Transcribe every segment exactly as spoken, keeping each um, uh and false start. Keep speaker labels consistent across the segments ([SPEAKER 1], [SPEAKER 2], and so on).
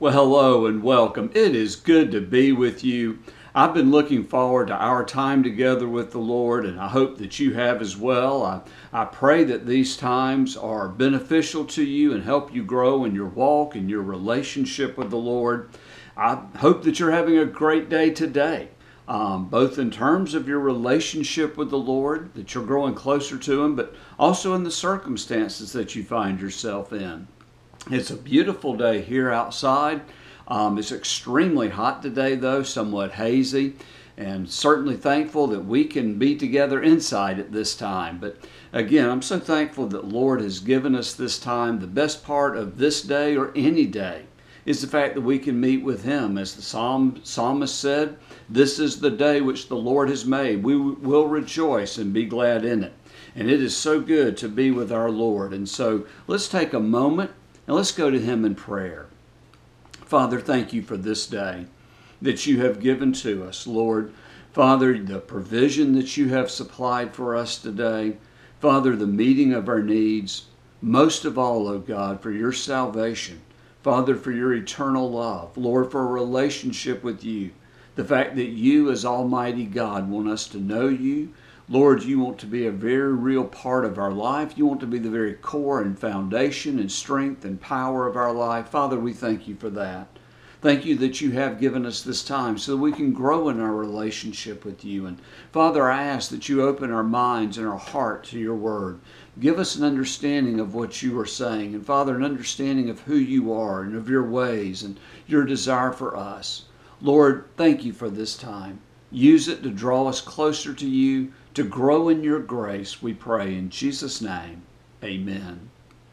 [SPEAKER 1] Well, hello and welcome. It is good to be with you. I've been looking forward to our time together with the Lord, and I hope that you have as well. I, I pray that these times are beneficial to you and help you grow in your walk and your relationship with the Lord. I hope that you're having a great day today, um, both in terms of your relationship with the Lord, that you're growing closer to Him, but also in the circumstances that you find yourself in. It's a beautiful day here outside. Um, it's extremely hot today, though, somewhat hazy, and certainly thankful that we can be together inside at this time. But again, I'm so thankful that Lord has given us this time. The best part of this day or any day is the fact that we can meet with Him. As the psalm, psalmist said, this is the day which the Lord has made. We will rejoice and be glad in it. And it is so good to be with our Lord. And so let's take a moment and let's go to Him in prayer. Father, thank you for this day that you have given to us, Lord. Father, the provision that you have supplied for us today. Father, the meeting of our needs. Most of all, oh God, for your salvation. Father, for your eternal love. Lord, for a relationship with you. The fact that you as Almighty God want us to know you. Lord, you want to be a very real part of our life. You want to be the very core and foundation and strength and power of our life. Father, we thank you for that. Thank you that you have given us this time so that we can grow in our relationship with you. And Father, I ask that you open our minds and our heart to your word. Give us an understanding of what you are saying. And Father, an understanding of who you are and of your ways and your desire for us. Lord, thank you for this time. Use it to draw us closer to you, to grow in your grace, we pray in Jesus' name. Amen.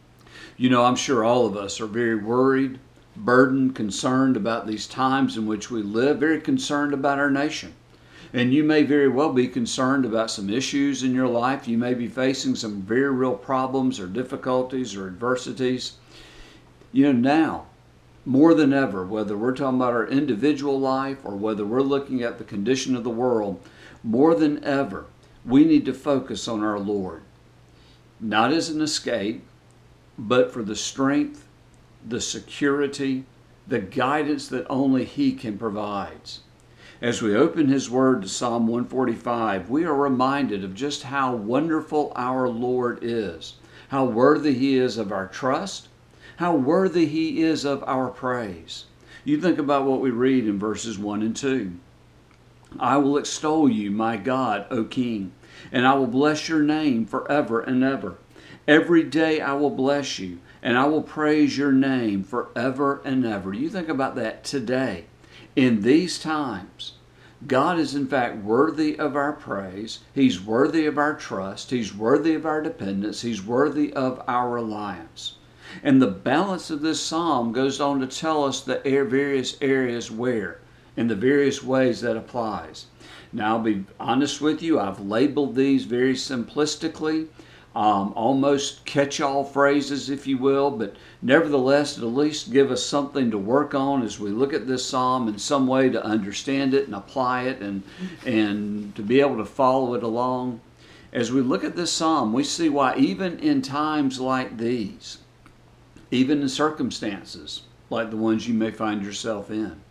[SPEAKER 1] You know, I'm sure all of us are very worried, burdened, concerned about these times in which we live, very concerned about our nation. And you may very well be concerned about some issues in your life. You may be facing some very real problems or difficulties or adversities. You know, now, more than ever, whether we're talking about our individual life or whether we're looking at the condition of the world, more than ever, we need to focus on our Lord. Not as an escape, but for the strength, the security, the guidance that only He can provide. As we open His Word to Psalm one forty-five, we are reminded of just how wonderful our Lord is, how worthy He is of our trust, how worthy He is of our praise. You think about what we read in verses one and two. I will extol you, my God, O King, and I will bless your name forever and ever. Every day I will bless you, and I will praise your name forever and ever. You think about that today. In these times, God is in fact worthy of our praise. He's worthy of our trust. He's worthy of our dependence. He's worthy of our reliance. And the balance of this psalm goes on to tell us the various areas where, in the various ways that applies. Now, I'll be honest with you, I've labeled these very simplistically, um, almost catch-all phrases, if you will, but nevertheless, at least give us something to work on as we look at this psalm in some way to understand it and apply it and, and to be able to follow it along. As we look at this psalm, we see why even in times like these, even in circumstances like the ones you may find yourself in,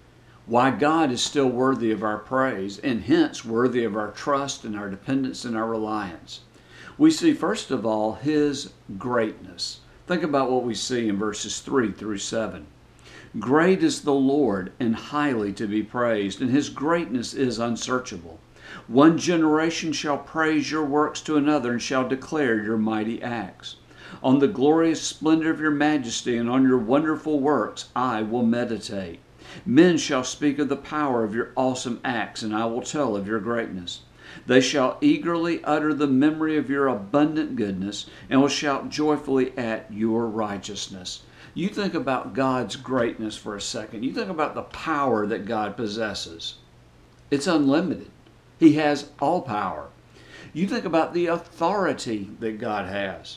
[SPEAKER 1] why God is still worthy of our praise and hence worthy of our trust and our dependence and our reliance. We see first of all His greatness. Think about what we see in verses three through seven. Great is the Lord and highly to be praised, and His greatness is unsearchable. One generation shall praise your works to another and shall declare your mighty acts. On the glorious splendor of your majesty and on your wonderful works I will meditate. Men shall speak of the power of your awesome acts, and I will tell of your greatness. They shall eagerly utter the memory of your abundant goodness, and will shout joyfully at your righteousness. You think about God's greatness for a second. You think about the power that God possesses. It's unlimited. He has all power. You think about the authority that God has.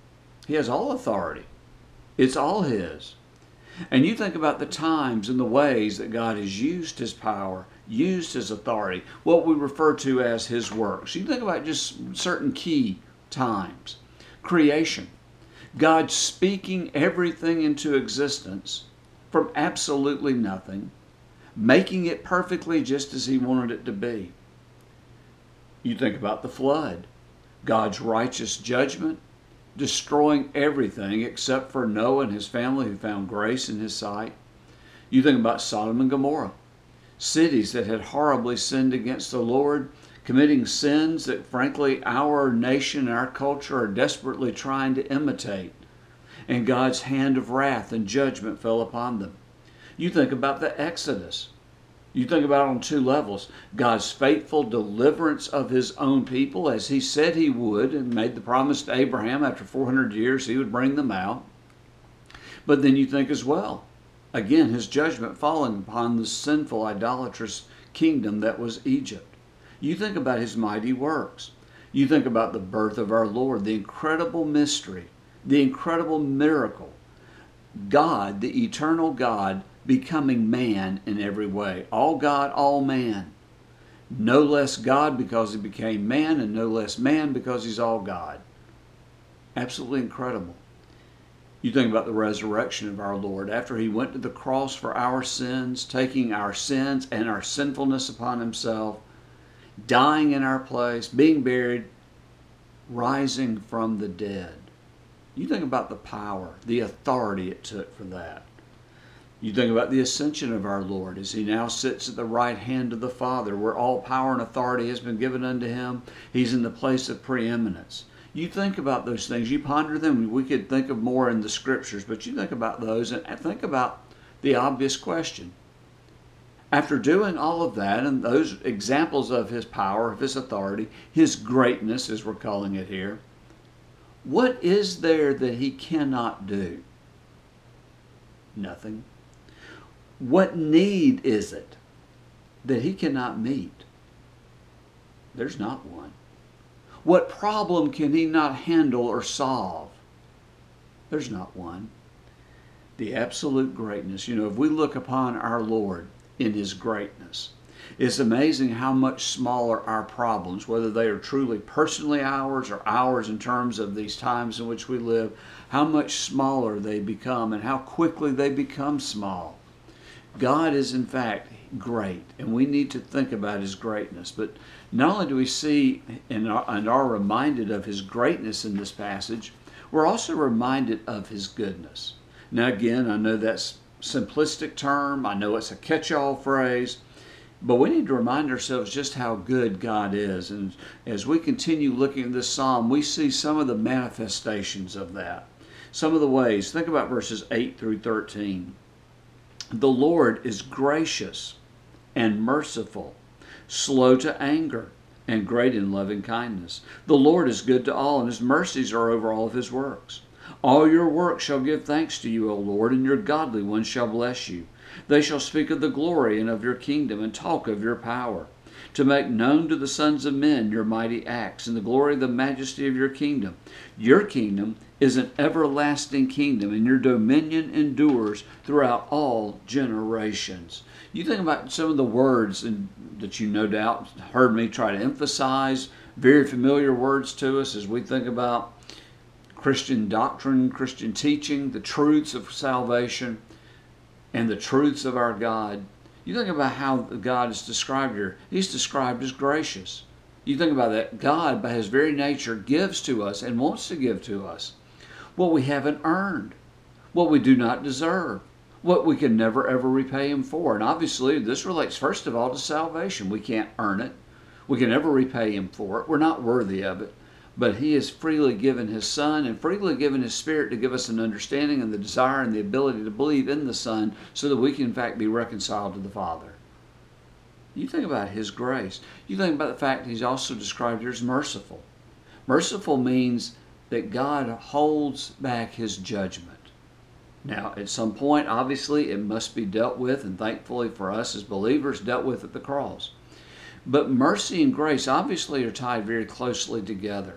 [SPEAKER 1] He has all authority. It's all His. And you think about the times and the ways that God has used His power, used His authority, what we refer to as His works. You think about just certain key times. Creation. God speaking everything into existence from absolutely nothing, making it perfectly just as He wanted it to be. You think about the flood, God's righteous judgment, destroying everything except for Noah and his family who found grace in His sight. You think about Sodom and Gomorrah, cities that had horribly sinned against the Lord, committing sins that frankly our nation and our culture are desperately trying to imitate. And God's hand of wrath and judgment fell upon them. You think about the Exodus. You think about it on two levels. God's faithful deliverance of His own people as He said He would and made the promise to Abraham after four hundred years He would bring them out. But then you think as well, again, His judgment falling upon the sinful, idolatrous kingdom that was Egypt. You think about His mighty works. You think about the birth of our Lord, the incredible mystery, the incredible miracle. God, the eternal God, becoming man in every way. All God, all man. No less God because He became man, and no less man because He's all God. Absolutely incredible. You think about the resurrection of our Lord. After He went to the cross for our sins, taking our sins and our sinfulness upon Himself, dying in our place, being buried, rising from the dead. You think about the power, the authority it took for that. You think about the ascension of our Lord as He now sits at the right hand of the Father, where all power and authority has been given unto Him. He's in the place of preeminence. You think about those things. You ponder them. We could think of more in the Scriptures, but you think about those and think about the obvious question. After doing all of that and those examples of His power, of His authority, His greatness, as we're calling it here, what is there that He cannot do? Nothing. What need is it that He cannot meet? There's not one. What problem can He not handle or solve? There's not one. The absolute greatness. You know, if we look upon our Lord in His greatness, it's amazing how much smaller our problems, whether they are truly personally ours or ours in terms of these times in which we live, how much smaller they become and how quickly they become small. God is in fact great, and we need to think about His greatness. But not only do we see and are, and are reminded of His greatness in this passage, we're also reminded of His goodness. Now again, I know that's a simplistic term, I know it's a catch-all phrase, but we need to remind ourselves just how good God is. And as we continue looking at this psalm, we see some of the manifestations of that. Some of the ways. Think about verses eight through thirteen. The Lord is gracious and merciful, slow to anger, and great in loving kindness. The Lord is good to all, and His mercies are over all of His works. All your works shall give thanks to you, O Lord, and your godly ones shall bless you. They shall speak of the glory and of your kingdom, and talk of your power, to make known to the sons of men your mighty acts, and the glory of the majesty of your kingdom. Your kingdom is an everlasting kingdom, and your dominion endures throughout all generations. You think about some of the words that you no doubt heard me try to emphasize, very familiar words to us as we think about Christian doctrine, Christian teaching, the truths of salvation, and the truths of our God. You think about how God is described here. He's described as gracious. You think about that. God, by His very nature, gives to us and wants to give to us what we haven't earned, what we do not deserve, what we can never ever repay Him for. And obviously, this relates first of all to salvation. We can't earn it. We can never repay Him for it. We're not worthy of it. But He has freely given His Son and freely given His Spirit to give us an understanding and the desire and the ability to believe in the Son so that we can in fact be reconciled to the Father. You think about His grace. You think about the fact that He's also described here as merciful. Merciful means that God holds back His judgment. Now, at some point, obviously, it must be dealt with, and thankfully for us as believers, dealt with at the cross. But mercy and grace obviously are tied very closely together.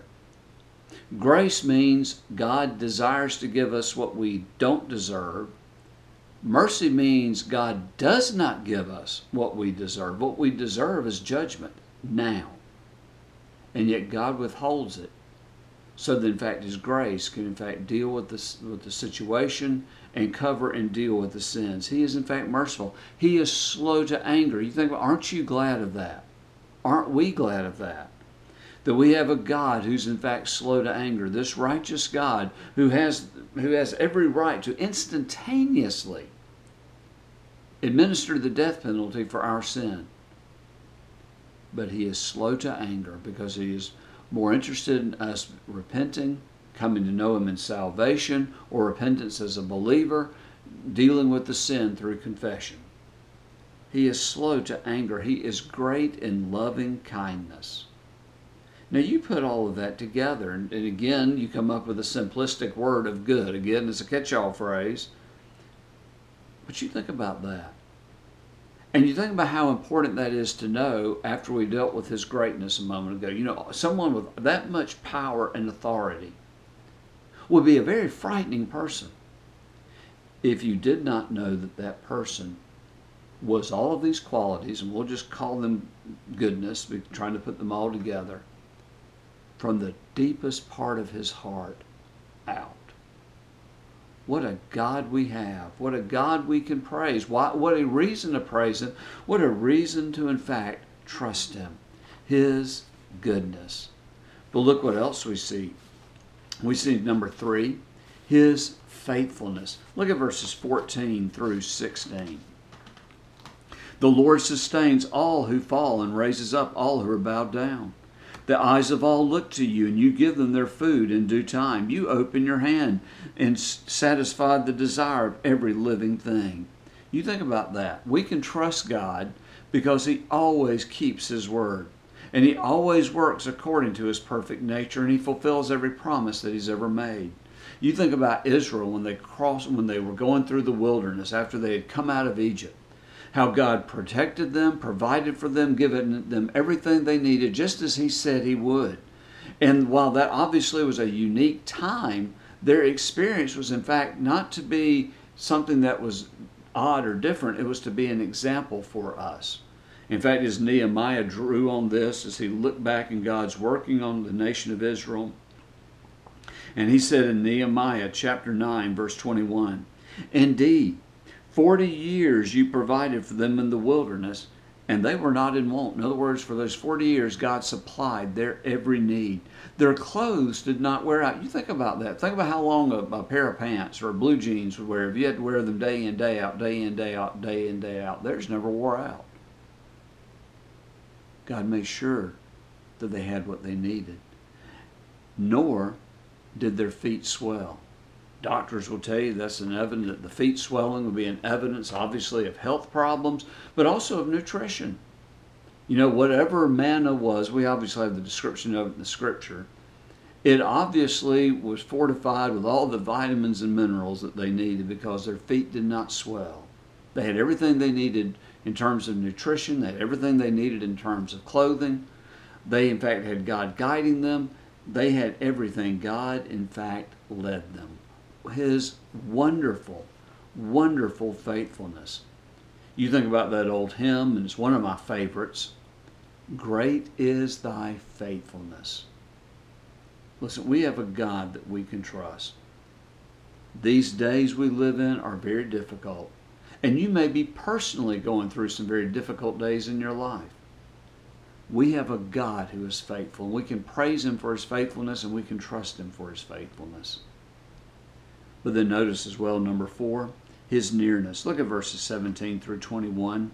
[SPEAKER 1] Grace means God desires to give us what we don't deserve. Mercy means God does not give us what we deserve. What we deserve is judgment now. And yet God withholds it. so that in fact His grace can in fact deal with this with the situation and cover and deal with the sins. He is in fact merciful. He is slow to anger. You think, well, aren't you glad of that? Aren't we glad of that? That we have a God who's in fact slow to anger. This righteous God who has who has every right to instantaneously administer the death penalty for our sin. But He is slow to anger because He is more interested in us repenting, coming to know Him in salvation, or repentance as a believer, dealing with the sin through confession. He is slow to anger. He is great in loving kindness. Now you put all of that together, and, and again, you come up with a simplistic word of good. Again, it's a catch-all phrase. But you think about that. And you think about how important that is to know after we dealt with His greatness a moment ago. You know, someone with that much power and authority would be a very frightening person if you did not know that that person was all of these qualities, and we'll just call them goodness, we're trying to put them all together, from the deepest part of His heart out. What a God we have. What a God we can praise. What, what a reason to praise Him. What a reason to, in fact, trust Him. His goodness. But look what else we see. We see number three, His faithfulness. Look at verses fourteen through sixteen. The Lord sustains all who fall and raises up all who are bowed down. The eyes of all look to you, and you give them their food in due time. You open your hand and satisfy the desire of every living thing. You think about that. We can trust God because He always keeps His word. And He always works according to His perfect nature, and He fulfills every promise that He's ever made. You think about Israel when they crossed, when they were going through the wilderness after they had come out of Egypt. How God protected them, provided for them, given them everything they needed, just as He said He would. And while that obviously was a unique time, their experience was in fact not to be something that was odd or different. It was to be an example for us. In fact, as Nehemiah drew on this, as he looked back in God's working on the nation of Israel, and he said in Nehemiah chapter nine, verse twenty-one, "Indeed, Forty years you provided for them in the wilderness, and they were not in want." In other words, for those forty years, God supplied their every need. Their clothes did not wear out. You think about that. Think about how long a, a pair of pants or blue jeans would wear if you had to wear them day in, day out, day in, day out, day in, day out. Theirs never wore out. God made sure that they had what they needed. Nor did their feet swell. Doctors will tell you that's an evidence that the feet swelling will be an evidence, obviously, of health problems, but also of nutrition. You know, whatever manna was, we obviously have the description of it in the Scripture. It obviously was fortified with all the vitamins and minerals that they needed because their feet did not swell. They had everything they needed in terms of nutrition. They had everything they needed in terms of clothing. They, in fact, had God guiding them. They had everything. God, in fact, led them. His wonderful, wonderful faithfulness. You think about that old hymn, and it's one of my favorites. Great is thy faithfulness. Listen, we have a God that we can trust. These days we live in are very difficult. And you may be personally going through some very difficult days in your life. We have a God who is faithful. And we can praise Him for His faithfulness, and we can trust Him for His faithfulness. But then notice as well, number four, His nearness. Look at verses seventeen through twenty-one.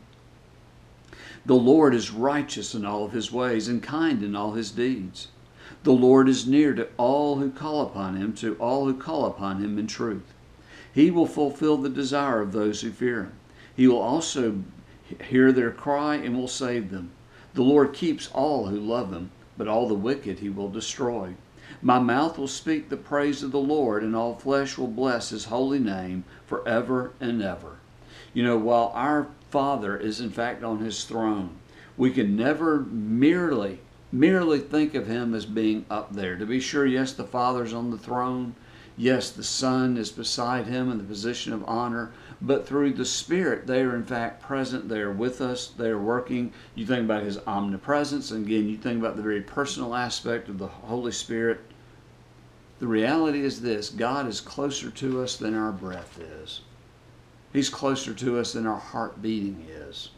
[SPEAKER 1] The Lord is righteous in all of His ways and kind in all His deeds. The Lord is near to all who call upon Him, to all who call upon Him in truth. He will fulfill the desire of those who fear Him. He will also hear their cry and will save them. The Lord keeps all who love Him, but all the wicked He will destroy. My mouth will speak the praise of the Lord, and all flesh will bless His holy name forever and ever. You know, while our Father is in fact on His throne, we can never merely, merely think of Him as being up there. To be sure, yes, the Father's on the throne. Yes, the Son is beside Him in the position of honor. But through the Spirit, they are in fact present. They are with us. They are working. You think about His omnipresence. And again, you think about the very personal aspect of the Holy Spirit. The reality is this: God is closer to us than our breath is. He's closer to us than our heart beating is.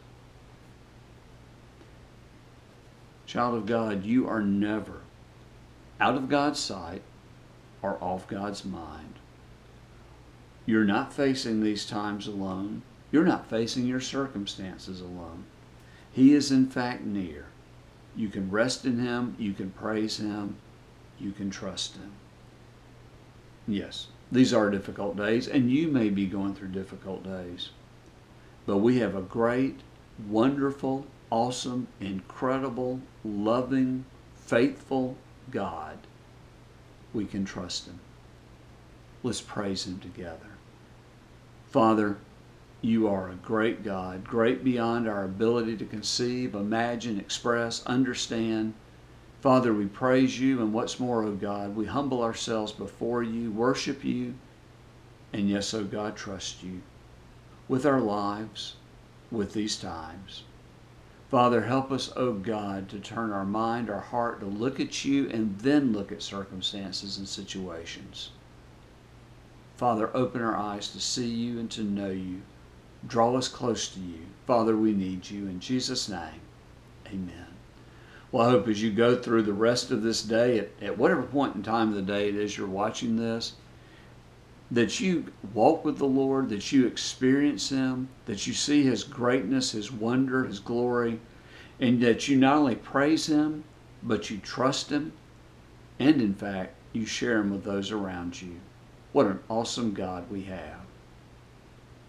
[SPEAKER 1] Child of God, you are never out of God's sight or off God's mind. You're not facing these times alone. You're not facing your circumstances alone. He is in fact near. You can rest in Him. You can praise Him. You can trust Him. Yes, these are difficult days, and you may be going through difficult days. But we have a great, wonderful, awesome, incredible, loving, faithful God. We can trust Him. Let's praise Him together. Father, you are a great God, great beyond our ability to conceive, imagine, express, understand. Father, we praise you, and what's more, O God, we humble ourselves before you, worship you, and yes, O God, trust you with our lives, with these times. Father, help us, O God, to turn our mind, our heart, to look at you and then look at circumstances and situations. Father, open our eyes to see you and to know you. Draw us close to you. Father, we need you. In Jesus' name, amen. Well, I hope as you go through the rest of this day, at, at whatever point in time of the day it is you're watching this, that you walk with the Lord, that you experience Him, that you see His greatness, His wonder, His glory, and that you not only praise Him, but you trust Him, and in fact, you share Him with those around you. What an awesome God we have.